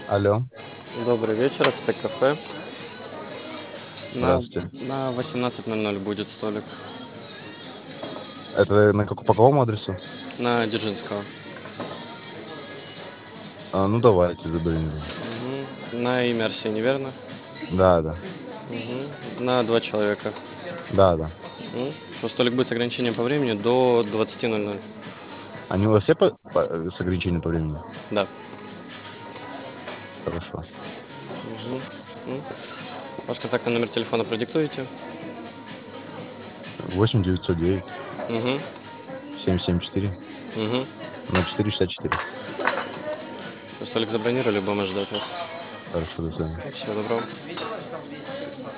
Алло, Добрый вечер, Ацтек кафе. На, здравствуйте. на 18:00 будет столик. Это по какому адресу? На Дзержинского. Ну, давайте забронируем. На имя Арсений, верно? Да, да, На два человека. да, да. Что столик будет с ограничением по времени до 20:00. Они у вас все с ограничением по времени? Да. Хорошо. М. Ваш контактный номер телефона продиктуете? 8 909 Угу. 774 Угу. 0464. Столик забронировали, будем ждать вас. Хорошо, до свидания. Всего доброго.